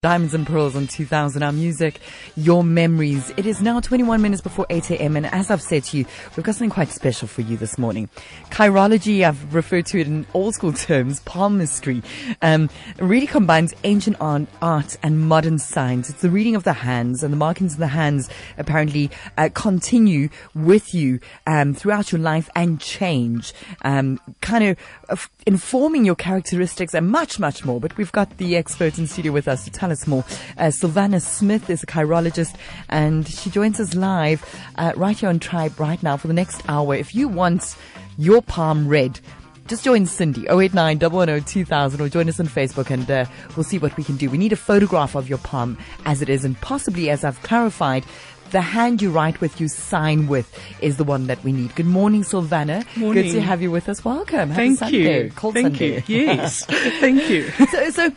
Diamonds and Pearls on 2000, our music, your memories. It is now 21 minutes before 8 a.m. and as I've said to you, we've got something quite special for you this morning. Chirology, I've referred to it in old school terms, palmistry, really combines ancient art and modern science. It's the reading of the hands, and the markings of the hands apparently continue with you throughout your life and change, kind of informing your characteristics and much, much more. But we've got the expert in studio with us to tell us more. Sylvana Smith is a chirologist and she joins us live right here on Tribe right now for the next hour. If you want your palm read, just join Cindy, 089 110 2000, or join us on Facebook and we'll see what we can do. We need a photograph of your palm as it is, and possibly, as I've clarified, the hand you write with, you sign with, is the one that we need. Good morning, Sylvana. Morning. Good to have you with us. Welcome. Thank Happy Sunday. you. Cold Thank Sunday. you. Yes. Thank you. So,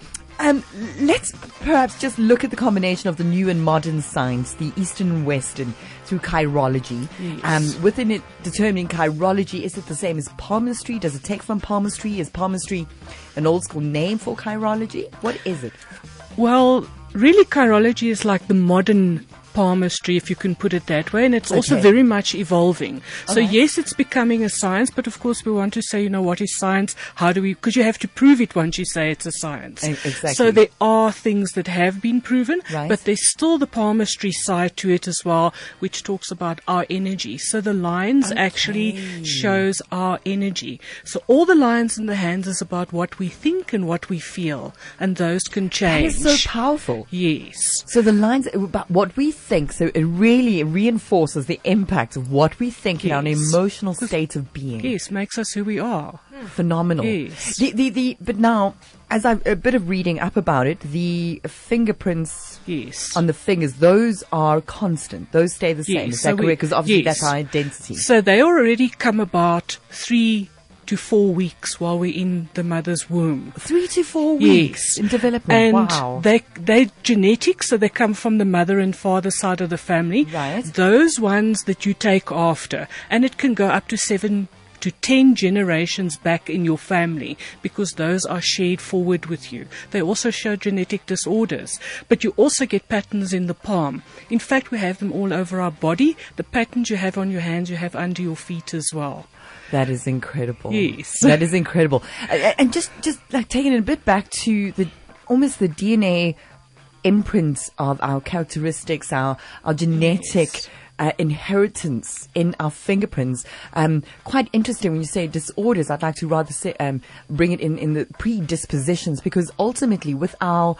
let's perhaps just look at the combination of the new and modern science, the Eastern and Western, through chirology. Yes. Within it, determining chirology, is it the same as palmistry? Does it take from palmistry? Is palmistry an old school name for chirology? What is it? Well, really, chirology is like the modern palmistry, if you can put it that way, and it's also very much evolving. So yes, it's becoming a science, but of course we want to say, what is science? How do we, because you have to prove it once you say it's a science. Exactly. So there are things that have been proven, right, but there's still the palmistry side to it as well, which talks about our energy. So the lines actually shows our energy. So all the lines in the hands is about what we think and what we feel, and those can change. That is so powerful. Yes. So the lines about what we think, so it really reinforces the impact of what we think in our emotional state of being. Yes, makes us who we are. Phenomenal. Yes. But now, as I've a bit of reading up about it, the fingerprints on the fingers, those are constant. Those stay the same. Is that correct? Because obviously that's our identity. So they already come about 3 to 4 weeks while we're in the mother's womb. 3 to 4 weeks in development. And wow. They're genetic, so they come from the mother and father side of the family. Right. Those ones that you take after, and it can go up to 7 to 10 generations back in your family, because those are shared forward with you. They also show genetic disorders, but you also get patterns in the palm. In fact, we have them all over our body. The patterns you have on your hands, you have under your feet as well. That is incredible. Yes. That is incredible. And just like taking it a bit back to almost the DNA imprints of our characteristics, our genetic inheritance in our fingerprints. Quite interesting when you say disorders. I'd like to rather say, bring it in the predispositions, because ultimately with our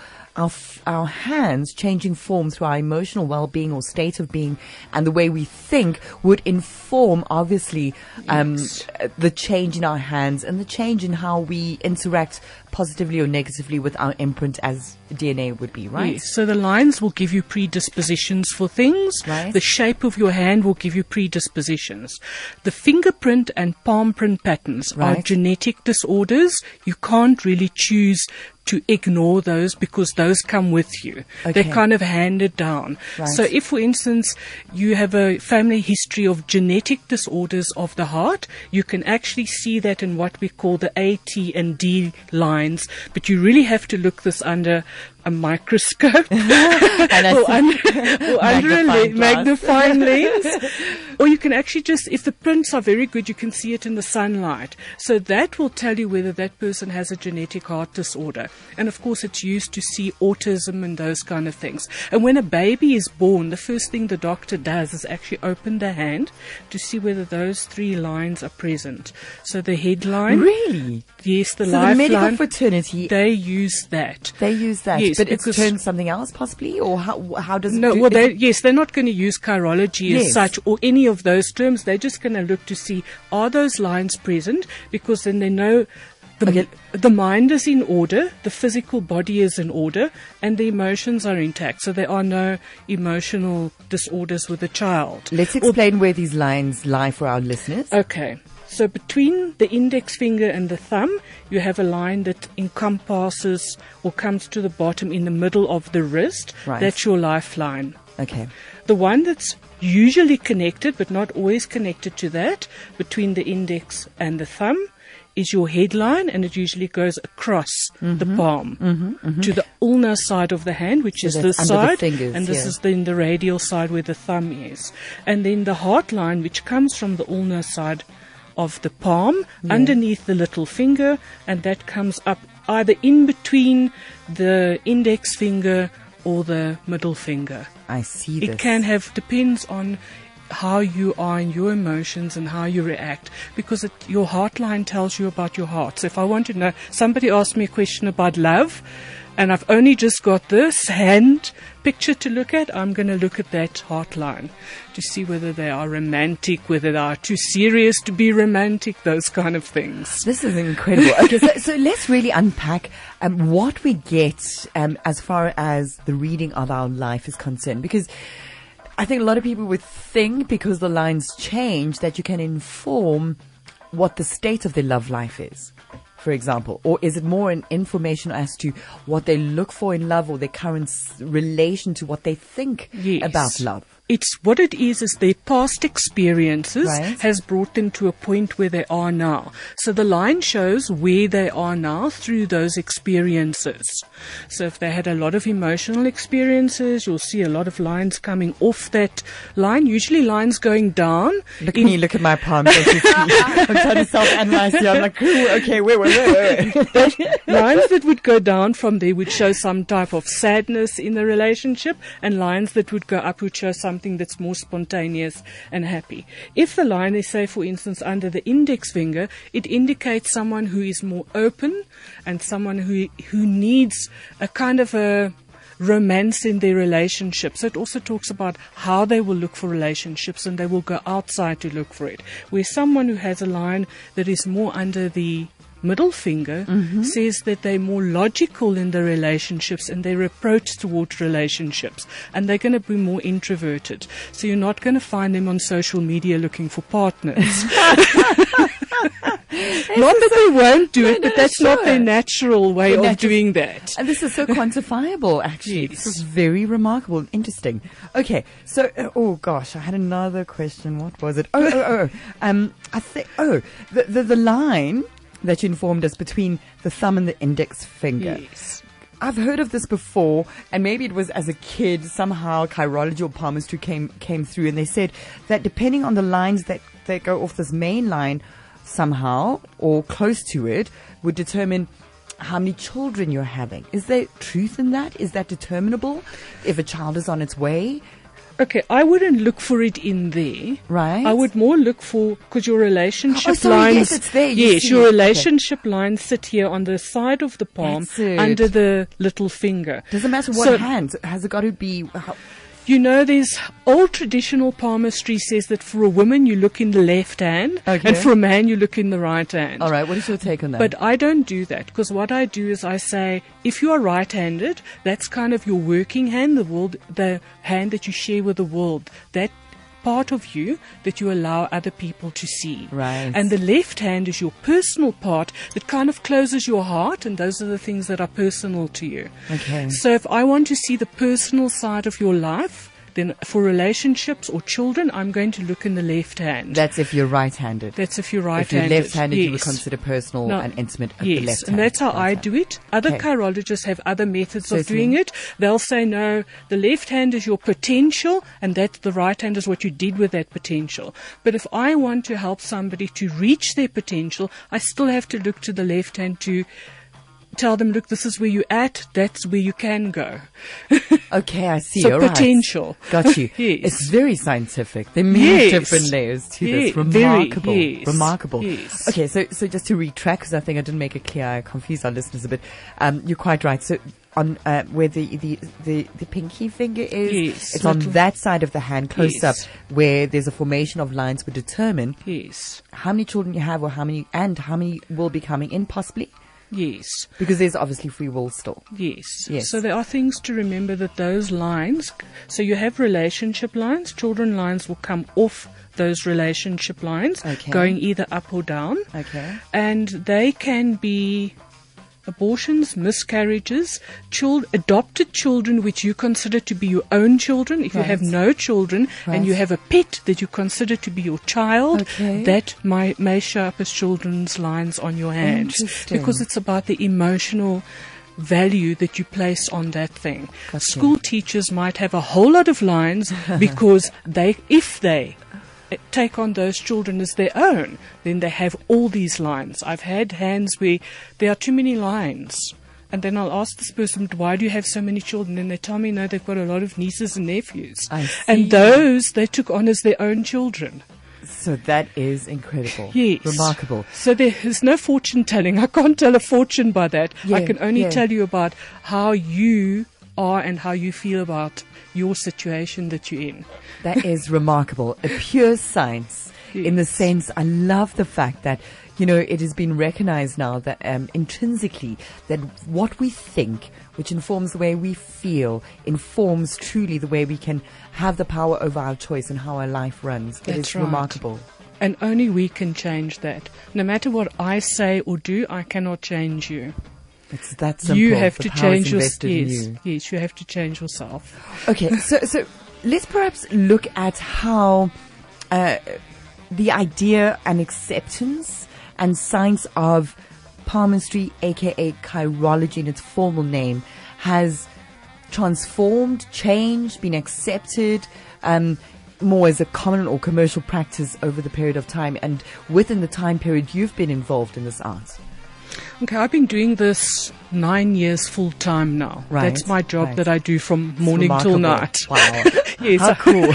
hands changing form through our emotional well-being or state of being, and the way we think would inform obviously the change in our hands and the change in how we interact positively or negatively with our imprint as DNA would be, right? Yes. So the lines will give you predispositions for things. Right. The shape of your hand will give you predispositions. The fingerprint and palm print patterns are genetic disorders. You can't really choose to ignore those because those come with you. They're kind of handed down. Right. So if, for instance, you have a family history of genetic disorders of the heart, you can actually see that in what we call the A, T, and D lines. But you really have to look this under a microscope or under a magnifying lens. Or you can actually just, if the prints are very good, you can see it in the sunlight. So that will tell you whether that person has a genetic heart disorder. And of course, it's used to see autism and those kind of things. And when a baby is born, the first thing the doctor does is actually open the hand to see whether those 3 lines are present. So the headline. Really? Yes, the so lifeline. The medical fraternity. They use that. They use that. Yes, but it's turned something else possibly? Or how does it No, do well, they're not going to use chirology as such or any of those terms. They're just going to look to see, are those lines present? Because then they know the mind is in order, the physical body is in order, and the emotions are intact. So there are no emotional disorders with the child. Let's explain where these lines lie for our listeners. Okay. So between the index finger and the thumb, you have a line that encompasses or comes to the bottom in the middle of the wrist. Right. That's your lifeline. Okay. The one that's usually connected, but not always connected to that, between the index and the thumb, is your headline, and it usually goes across the palm to the ulnar side of the hand, which is this under the side, fingers, and this is then the radial side where the thumb is. And then the heart line, which comes from the ulnar side of the palm, underneath the little finger, and that comes up either in between the index finger or the middle finger. I see this. It can depends on how you are in your emotions and how you react, because your heart line tells you about your heart. So if I want to know, somebody asked me a question about love, and I've only just got this hand picture to look at, I'm going to look at that heart line to see whether they are romantic, whether they are too serious to be romantic, those kind of things. This is incredible. Okay, so let's really unpack what we get as far as the reading of our life is concerned, because I think a lot of people would think, because the lines change, that you can inform what the state of their love life is, for example. Or is it more an information as to what they look for in love, or their current relation to what they think about love? It's what it is their past experiences has brought them to a point where they are now. So the line shows where they are now through those experiences. So if they had a lot of emotional experiences, you'll see a lot of lines coming off that line, usually lines going down. Look at me, look at my palms. I'm trying to self-analyze here. I'm like, ooh, okay, wait. Lines that would go down from there would show some type of sadness in the relationship, and lines that would go up would show something that's more spontaneous and happy. If the line is, say, for instance, under the index finger, it indicates someone who is more open and someone who needs a kind of a romance in their relationship. So it also talks about how they will look for relationships, and they will go outside to look for it. Where someone who has a line that is more under the middle finger says that they're more logical in their relationships and their approach towards relationships, and they're going to be more introverted. So you're not going to find them on social media looking for partners. Not that they won't do it, but that's not their natural way of doing that. And this is so quantifiable, actually. Yes. This is very remarkable and interesting. Okay, so, oh gosh, I had another question. What was it? I think, the line that you informed us between the thumb and the index finger. Yes. I've heard of this before, and maybe it was as a kid, somehow chirology or palmistry came through, and they said that depending on the lines that go off this main line somehow, or close to it, would determine how many children you're having. Is there truth in that? Is that determinable if a child is on its way? Okay, I wouldn't look for it in there. Right. I would more look for, because your relationship Yes, lines. it's there. Yes, your relationship lines sit here on the side of the palm, under the little finger. Doesn't matter what hand. Has it got to be? You know, there's old traditional palmistry says that for a woman you look in the left hand, and for a man you look in the right hand. All right, what is your take on that? But I don't do that, because what I do is I say, if you are right-handed, that's kind of your working hand, the hand that you share with the world. That part of you that you allow other people to see. Right. And the left hand is your personal part that kind of closes your heart, and those are the things that are personal to you. Okay. So if I want to see the personal side of your life, then for relationships or children, I'm going to look in the left hand. That's if you're right-handed. That's if you're right-handed. If you're left-handed, you would consider personal and intimate of the left hand. And that's how I do it. Other chirologists have other methods of doing it. They'll say, no, the left hand is your potential, and that the right hand is what you did with that potential. But if I want to help somebody to reach their potential, I still have to look to the left hand to tell them, look, this is where you're at, that's where you can go. Okay, I see. So all potential. Right. Got you. Yes. It's very scientific. There are many different layers to this. Remarkable. Remarkable. Yes. Okay, so just to retrack, because I think I didn't make it clear, I confused our listeners a bit. You're quite right. So on where the pinky finger is, it's on that side of the hand, close up, where there's a formation of lines would determine how many children you have, or how many will be coming in possibly. Yes. Because there's obviously free will still. Yes. So there are things to remember, that those lines, so you have relationship lines, children lines will come off those relationship lines, going either up or down. Okay. And they can be abortions, miscarriages, adopted children which you consider to be your own children. If you have no children and you have a pet that you consider to be your child, that may show up as children's lines on your hands, because it's about the emotional value that you place on that thing. School teachers might have a whole lot of lines because if they take on those children as their own, then they have all these lines. I've had hands where there are too many lines, and then I'll ask this person, why do you have so many children? And they tell me, no, they've got a lot of nieces and nephews, and those they took on as their own children. So that is incredible. Yes. Remarkable. So there is no fortune telling. I can't tell a fortune by that. I can only tell you about how you are and how you feel about your situation that you're in. That is remarkable. A pure science, in the sense, I love the fact that, it has been recognized now that intrinsically that what we think, which informs the way we feel, informs truly the way we can have the power over our choice and how our life runs. It is remarkable. And only we can change that. No matter what I say or do, I cannot change you. It's that simple. You have to change yourself. Yes, you have to change yourself. Okay, so let's perhaps look at how the idea and acceptance and science of palmistry, aka chirology in its formal name, has transformed, changed, been accepted more as a common or commercial practice over the period of time, and within the time period you've been involved in this art. Okay, I've been doing this 9 years full time now. Right. That's my job that I do from morning till night. Wow. Yes. How cool.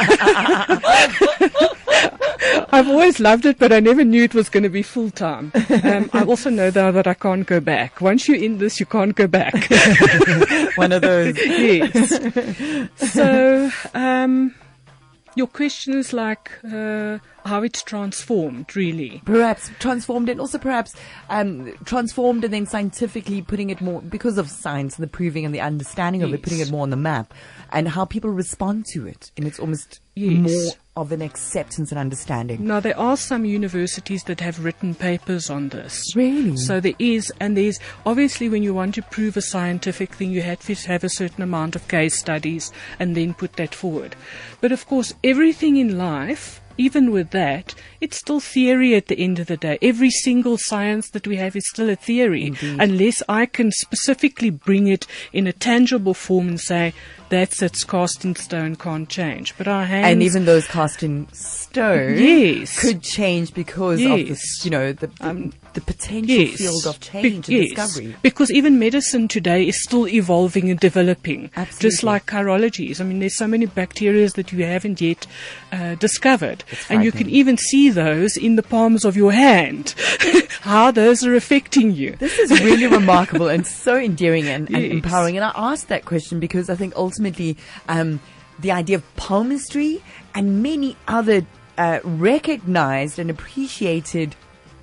I've always loved it, but I never knew it was going to be full time. I also know though that I can't go back. Once you're in this, you can't go back. One of those. Yes. So, your question is like how it's transformed, really. Perhaps transformed, and also perhaps transformed and then scientifically putting it more, because of science and the proving and the understanding of it, putting it more on the map, and how people respond to it. And it's almost more of an acceptance and understanding. Now, there are some universities that have written papers on this. Really? So there is, and there's, obviously when you want to prove a scientific thing, you have to have a certain amount of case studies and then put that forward. But of course, everything in life, even with that, it's still theory at the end of the day. Every single science that we have is still a theory. Indeed. Unless I can specifically bring it in a tangible form and say, it's cast in stone, can't change. But our hands... And even those cast in stone could change because of this, the potential field of change and discovery. Because even medicine today is still evolving and developing. Absolutely. Just like chirologies. I mean, there's so many bacteria that you haven't yet discovered. And you can even see those in the palms of your hand, how those are affecting you. This is really remarkable and so endearing and empowering. And I asked that question because I think ultimately the idea of palmistry and many other recognized and appreciated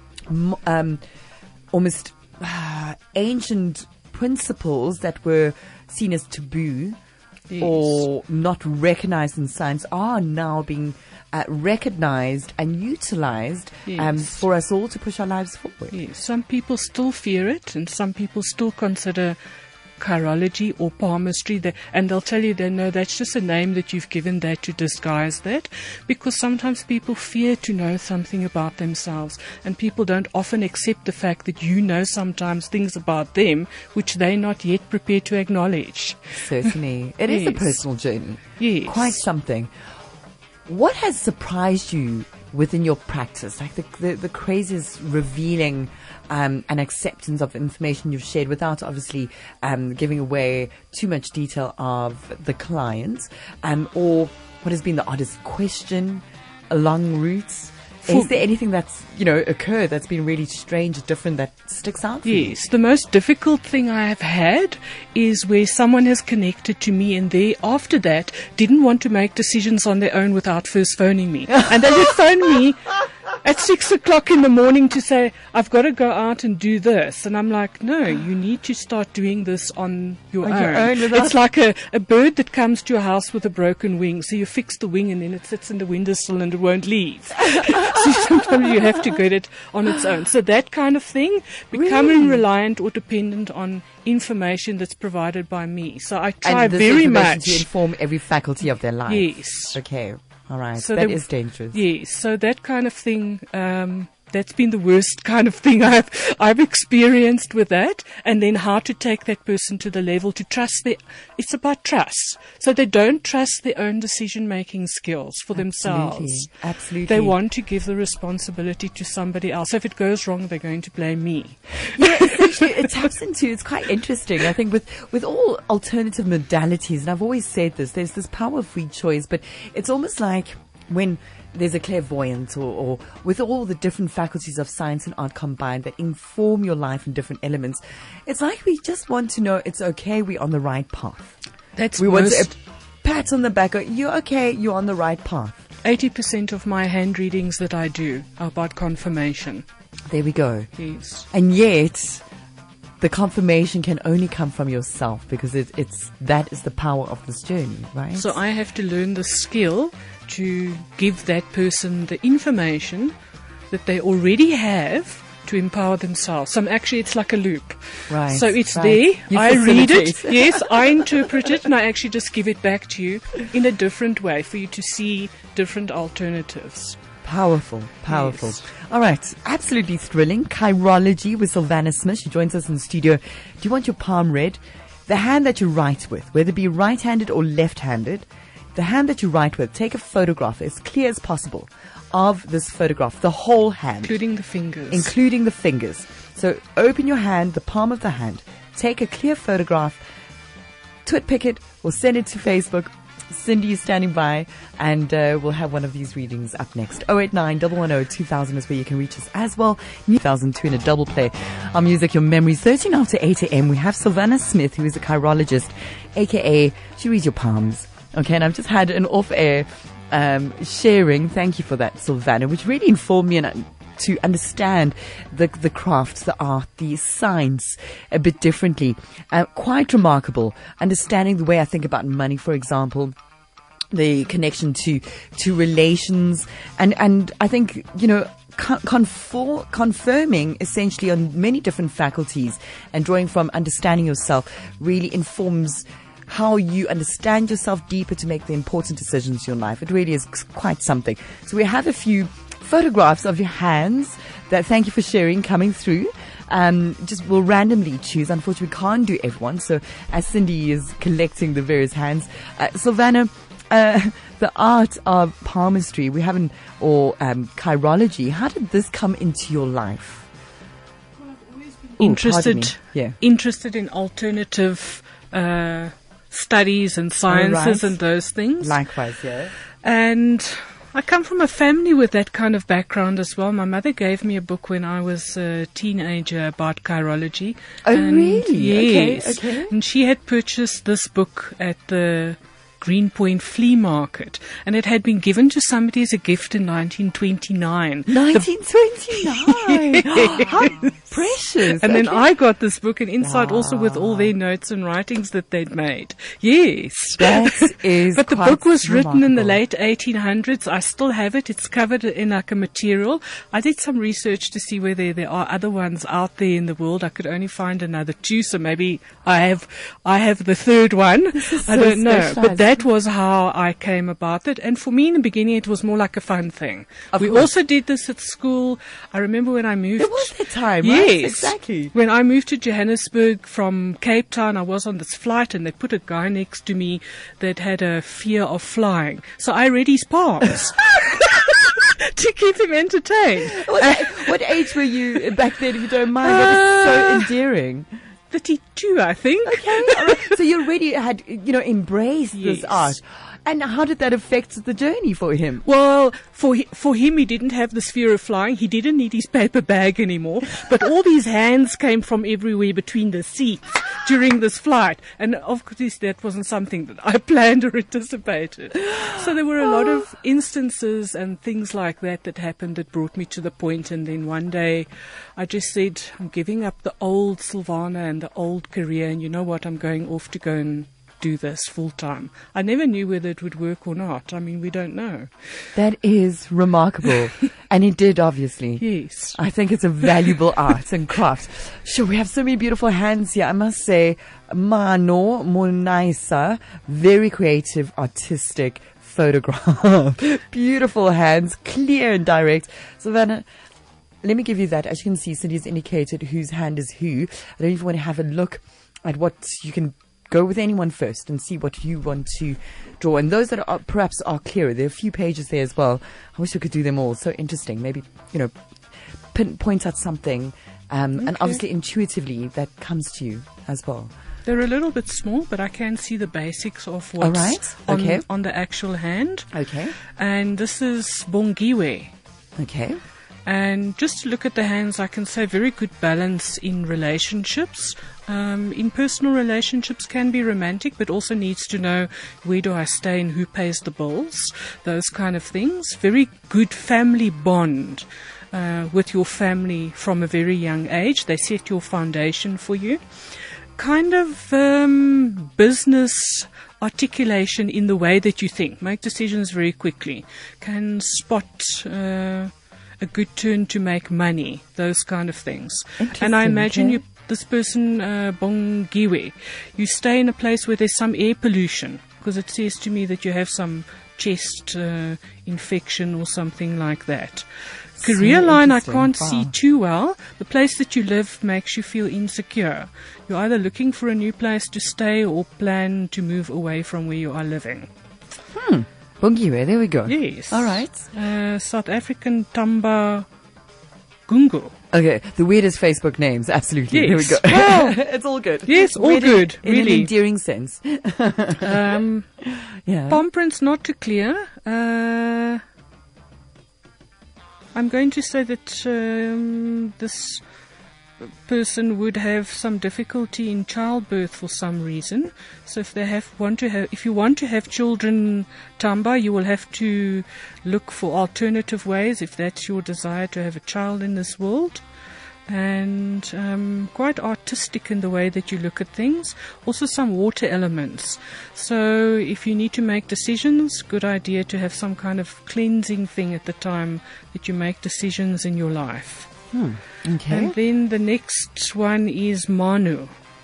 almost ancient principles that were seen as taboo or not recognized in science are now being recognized and utilized for us all to push our lives forward. Yes. Some people still fear it, and some people still consider chirology or palmistry, and they'll tell you that's just a name that you've given that to disguise that, because sometimes people fear to know something about themselves, and people don't often accept the fact that you know sometimes things about them which they're not yet prepared to acknowledge. Certainly. It is a personal journey. Yes. Quite something. What has surprised you within your practice, like the craziest revealing and acceptance of information you've shared, without obviously giving away too much detail of the clients, or what has been the oddest question along routes? Is there anything that's, occurred that's been really strange or different that sticks out for you? Yes. The most difficult thing I have had is where someone has connected to me and they, after that, didn't want to make decisions on their own without first phoning me. And they would phone me at 6 o'clock in the morning to say, I've got to go out and do this. And I'm like, no, you need to start doing this on your own. It's like a bird that comes to your house with a broken wing. So you fix the wing and then it sits in the windowsill and it won't leave. So sometimes you have to get it on its own. So that kind of thing, becoming reliant or dependent on information that's provided by me. So I try very much to inform every faculty of their life. Yes. Okay. All right. So that is dangerous. Yes. So that kind of thing, that's been the worst kind of thing I've experienced with that. And then how to take that person to the level to trust it's about trust. So they don't trust their own decision-making skills for themselves. Absolutely. They want to give the responsibility to somebody else. So if it goes wrong, they're going to blame me. Yeah, essentially, it taps into, it's quite interesting. I think with all alternative modalities, and I've always said this, there's this power of free choice, but it's almost like when there's a clairvoyant or with all the different faculties of science and art combined that inform your life in different elements, it's like we just want to know it's okay, we're on the right path. We want a pat on the back, you're okay, you're on the right path. 80% of my hand readings that I do are about confirmation. There we go. Yes. And yet, the confirmation can only come from yourself because that is the power of this journey, right? So I have to learn the skill to give that person the information that they already have to empower themselves. So actually it's like a loop. Right. So it's right. there, You I read it, facilitate. yes, I interpret it, and I actually just give it back to you in a different way for you to see different alternatives. Powerful. Yes. All right. Absolutely thrilling. Chirology with Sylvana Smith. She joins us in the studio. Do you want your palm read? The hand that you write with, whether it be right-handed or left-handed, the hand that you write with, take a photograph as clear as possible of this photograph, the whole hand. Including the fingers. So open your hand, the palm of the hand, take a clear photograph, TwitPic it, or send it to Facebook. Cindy is standing by, and we'll have one of these readings up next. 089-110-2000 is where you can reach us as well. 2002 in a double play. Our music, your memories, 13 after 8 a.m. We have Sylvana Smith, who is a chirologist, a.k.a. she reads your palms. Okay, and I've just had an off-air sharing. Thank you for that, Sylvana, which really informed me to understand the craft, the art, the science a bit differently. Quite remarkable. Understanding the way I think about money, for example, the connection to relations, and I think, confirming essentially on many different faculties and drawing from understanding yourself really informs how you understand yourself deeper to make the important decisions in your life. It really is quite something. So we have a few photographs of your hands that, thank you for sharing, coming through. Just we'll randomly choose. Unfortunately, we can't do everyone. So as Cindy is collecting the various hands, Sylvana, the art of palmistry, chirology, how did this come into your life? Well, I've always been interested in alternative studies and sciences and those things. Likewise, yeah. And I come from a family with that kind of background as well. My mother gave me a book when I was a teenager about chirology. Oh, really? Yes. Okay. And she had purchased this book at the Greenpoint Flea Market, and it had been given to somebody as a gift in 1929. 1929? How precious. And then I got this book, and inside also with all their notes and writings that they'd made. Yes. That is But the book was written in the remarkable. late 1800s. I still have it. It's covered in like a material. I did some research to see whether there are other ones out there in the world. I could only find another two, so maybe I have the third one. I don't know. But that was how I came about it. And for me in the beginning, it was more like a fun thing. Of We course. also did this at school. I remember when I moved. There was that time, Yes. right? Exactly. When I moved to Johannesburg from Cape Town, I was on this flight and they put a guy next to me that had a fear of flying. So I read his palms to keep him entertained. What age were you back then, if you don't mind? That is so endearing. 32, I think. Okay. All right. So you already had, embraced this Yes. art. And how did that affect the journey for him? Well, for him, he didn't have this fear of flying. He didn't need his paper bag anymore. But all these hands came from everywhere between the seats. during this flight. And of course, that wasn't something that I planned or anticipated. So there were a lot of instances and things like that that happened that brought me to the point. And then one day I just said, I'm giving up the old Silvana and the old career. And you know what? I'm going off to go and do this full time. I never knew whether it would work or not. I mean, we don't know. That is remarkable. And it did, obviously. Yes. I think it's a valuable art and craft. Sure, we have so many beautiful hands here. I must say, Mano Monaisa, very creative, artistic photograph. Beautiful hands, clear and direct. Savannah, let me give you that. As you can see, Cindy's indicated whose hand is who. I don't even want to have a look at what you can go with anyone first and see what you want to draw. And those that are perhaps are clearer, there are a few pages there as well. I wish I could do them all. So interesting. Maybe, point out something. And obviously intuitively that comes to you as well. They're a little bit small, but I can see the basics of what's on the actual hand. Okay. And this is Bongiwe. Okay. And just to look at the hands, I can say very good balance in relationships. In personal relationships can be romantic, but also needs to know where do I stay and who pays the bills, those kind of things. Very good family bond with your family from a very young age. They set your foundation for you. Kind of business articulation in the way that you think. Make decisions very quickly. Can spot a good turn to make money, those kind of things. And I imagine this person, Bongiwe, you stay in a place where there's some air pollution, because it says to me that you have some chest infection or something like that. Career line I can't see too well. The place that you live makes you feel insecure. You're either looking for a new place to stay or plan to move away from where you are living. Bongiwe, there we go. Yes. All right. South African Tamba Gungu. Okay, the weirdest Facebook names, absolutely. Yes. There we go. Well, it's all good. Yes, all Weird good, in an really. endearing sense. Palm prints not too clear. I'm going to say that this person would have some difficulty in childbirth for some reason. So if you want to have children, Tamba, you will have to look for alternative ways if that's your desire to have a child in this world. And quite artistic in the way that you look at things. Also some water elements. So if you need to make decisions, good idea to have some kind of cleansing thing at the time that you make decisions in your life. Okay. And then the next one is Manu.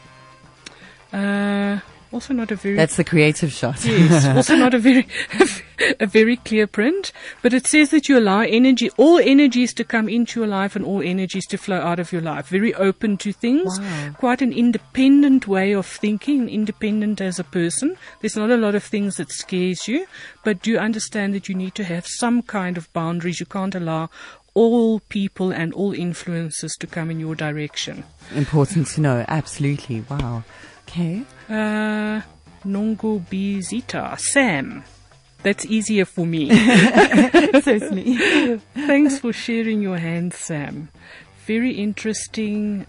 Also not a very... That's the creative shot. Yes, also not a very clear print, but it says that you allow all energies to come into your life and all energies to flow out of your life. Very open to things. Wow. Quite an independent way of thinking, independent as a person. There's not a lot of things that scares you, but do understand that you need to have some kind of boundaries. You can't allow all people and all influences to come in your direction. Important to know, absolutely. Wow. Okay. Nongo Bizita, Sam. That's easier for me. Certainly. Thanks for sharing your hand, Sam. Very interesting.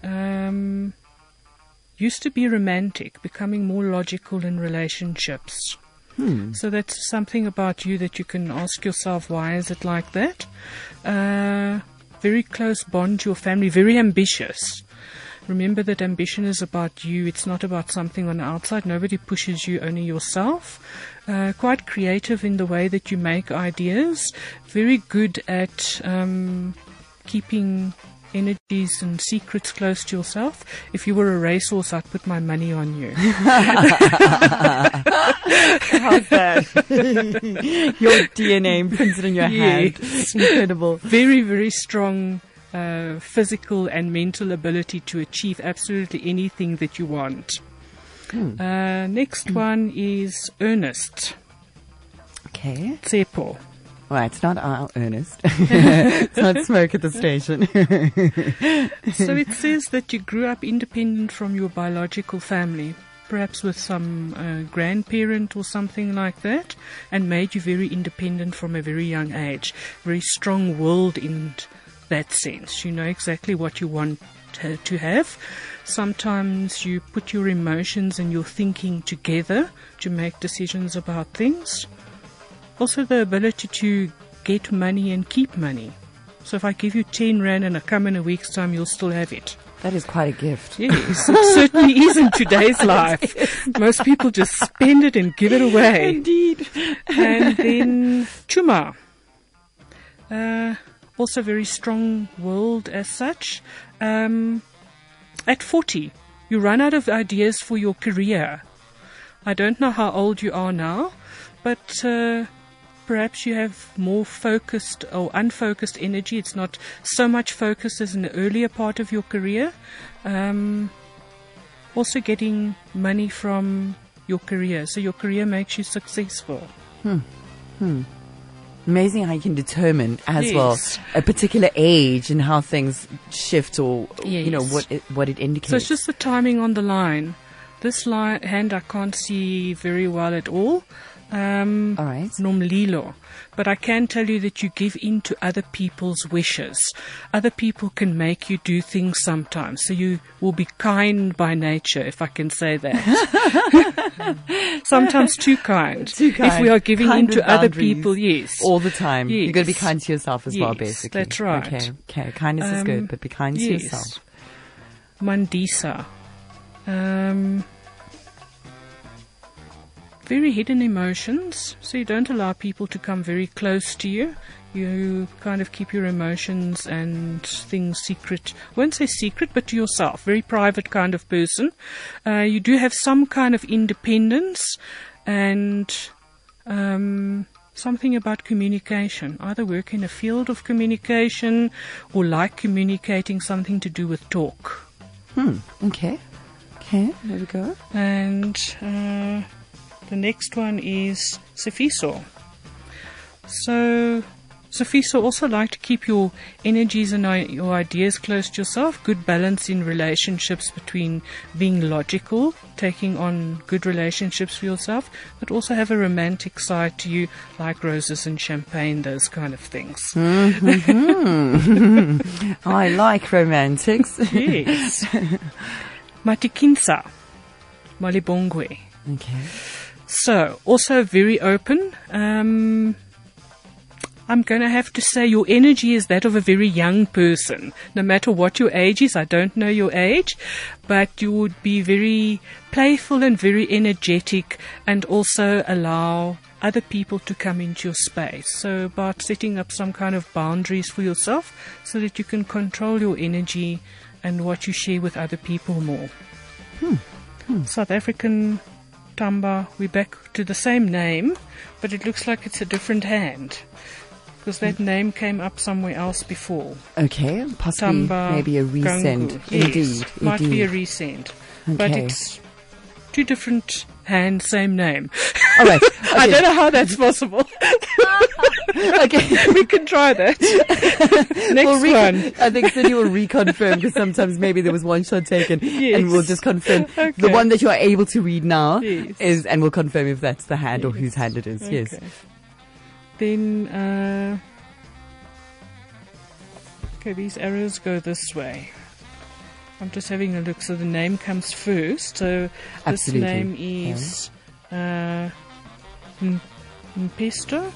Used to be romantic, becoming more logical in relationships. So that's something about you that you can ask yourself, why is it like that? Very close bond to your family, very ambitious. Remember that ambition is about you. It's not about something on the outside. Nobody pushes you, only yourself. Quite creative in the way that you make ideas. Very good at keeping energies and secrets close to yourself. If you were a racehorse, I'd put my money on you. How's that? Your DNA imprinted in your hand. Incredible. Very, very strong physical and mental ability to achieve absolutely anything that you want. Next one is Ernest. Okay. Tsepo. Right, it's not our Ernest. It's not smoke at the station. So it says that you grew up independent from your biological family, perhaps with some grandparent or something like that, and made you very independent from a very young age. Very strong-willed in that sense. You know exactly what you want to have. Sometimes you put your emotions and your thinking together to make decisions about things. Also the ability to get money and keep money. So if I give you 10 Rand and I come in a week's time, you'll still have it. That is quite a gift. Yes, it certainly is in today's life. Most people just spend it and give it away. Indeed. And then Chuma. Also very strong-willed as such. At 40, you run out of ideas for your career. I don't know how old you are now, but perhaps you have more focused or unfocused energy. It's not so much focused as in the earlier part of your career. Also getting money from your career. So your career makes you successful. Amazing how you can determine as Yes. well a particular age and how things shift, or you know Yes. what it indicates. So it's just the timing on the line. This hand I can't see very well at all. All right. Nomlilo. But I can tell you that you give in to other people's wishes. Other people can make you do things sometimes. So you will be kind by nature, if I can say that. Sometimes too kind. Too kind. If we are giving Kind in with to other boundaries. people, yes. All the time. Yes. You've got to be kind to yourself as well, Yes, basically. that's right. Okay. Kindness is good, but be kind to Yes. yourself. Mandisa. Very hidden emotions, so you don't allow people to come very close to you. You kind of keep your emotions and things secret. I won't say secret, but to yourself. Very private kind of person. You do have some kind of independence and something about communication. Either work in a field of communication or like communicating, something to do with talk. Okay. There we go. And the next one is Sifiso. So Sifiso also like to keep your energies and your ideas close to yourself. Good balance in relationships between being logical, taking on good relationships for yourself, but also have a romantic side to you, like roses and champagne, those kind of things. I like romantics. Yes. Matikinsa. Malibongwe. Okay. So, also very open. I'm going to have to say your energy is that of a very young person. No matter what your age is, I don't know your age, but you would be very playful and very energetic, and also allow other people to come into your space. So about setting up some kind of boundaries for yourself so that you can control your energy and what you share with other people more. South African Tamba, we're back to the same name, but it looks like it's a different hand, because that name came up somewhere else before. Okay, possibly Tamba, maybe a resend. Gangu. Yes, Indeed. might be a resend. But Okay. it's two different hands, same name. All right. I Okay. don't know how that's possible. Okay. We can try that. Next one. I think Cindy will reconfirm, because sometimes maybe there was one shot taken, and we'll just confirm. The Okay. one that you are able to read now Yes. is, and we'll confirm if that's the hand or whose hand it is. Yes. Okay. Then, okay, these arrows go this way. I'm just having a look. So the name comes first. So this Absolutely. name is Mpesto.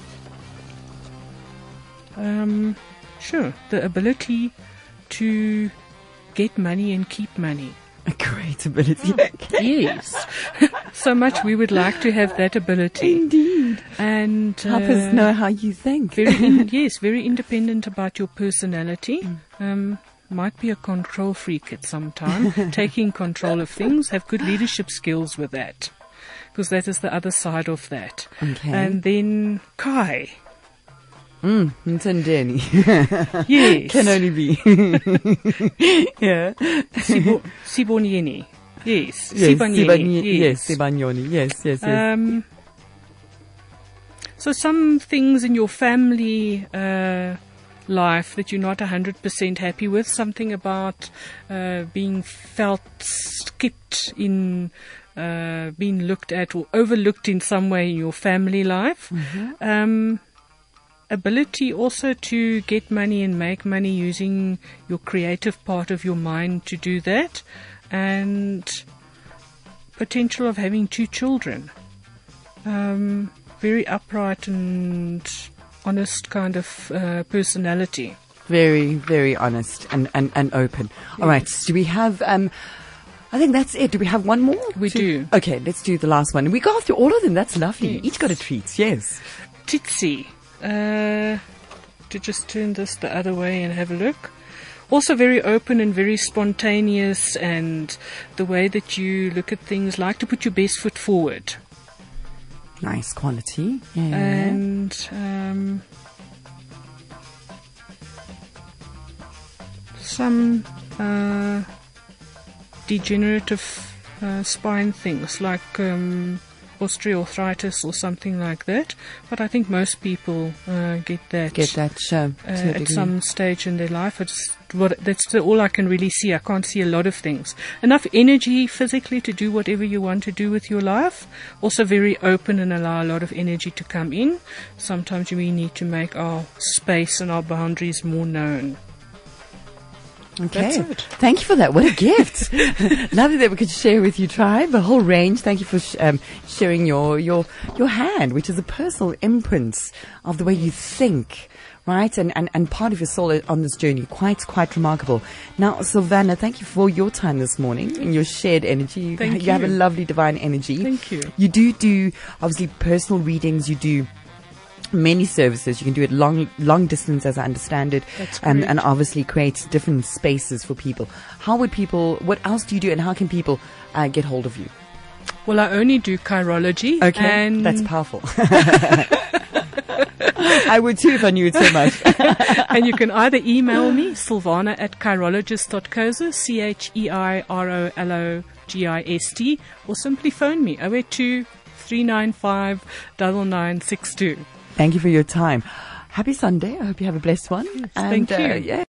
Sure. The ability to get money and keep money. A great ability. Yes. So much we would like to have that ability. Indeed. And Help us know how you think. yes, very independent about your personality. Might be a control freak at some time, taking control of things, have good leadership skills with that, because that is the other side of that. Okay. And then Kai. Ntendeni. Yes. Can only be. Yeah. Sibonyeni. Yes. Yes, Sibanyeni. yes, Sibanyoni. Yes. So some things in your family life that you're not 100% happy with, something about being felt skipped in, being looked at or overlooked in some way in your family life. ability also to get money and make money using your creative part of your mind to do that, and potential of having 2 children. Very upright and honest kind of personality. Very, very honest and open. All right. Do we have, I think that's it. Do we have one more? We do. Okay, let's do the last one. We go through all of them. That's lovely. Yes. Each got a treat. Yes. Titsi. To just turn this the other way and have a look. Also very open and very spontaneous, and the way that you look at things, like to put your best foot forward. Nice quality. Yeah. And some degenerative spine things like osteoarthritis or something like that. But I think most people get that at some stage in their life. That's all I can really see. I can't see a lot of things. Enough energy physically to do whatever you want to do with your life. Also very open and allow a lot of energy to come in. Sometimes we need to make our space and our boundaries more known. Okay. That's it. Thank you for that. What a gift. Lovely that we could share with you, Tribe, a whole range. Thank you for sharing your hand, which is a personal imprint of the way you think, right? And part of your soul on this journey. Quite remarkable. Now, Silvana, thank you for your time this morning and your shared energy. Thank you. You have a lovely divine energy. Thank you. You do obviously personal readings. You do many services. You can do it long distance, as I understand it. That's great. And obviously create different spaces for people. What else do you do, and how can people get hold of you? Well, I only do chirology. Okay, and that's powerful. I would too if I knew it so much. And you can either email me, silvana@chirologist.coza, CHEIROLOGIST, or simply phone me, 082 395 9962. Thank you for your time. Happy Sunday. I hope you have a blessed one. Yes, thank you. Yeah.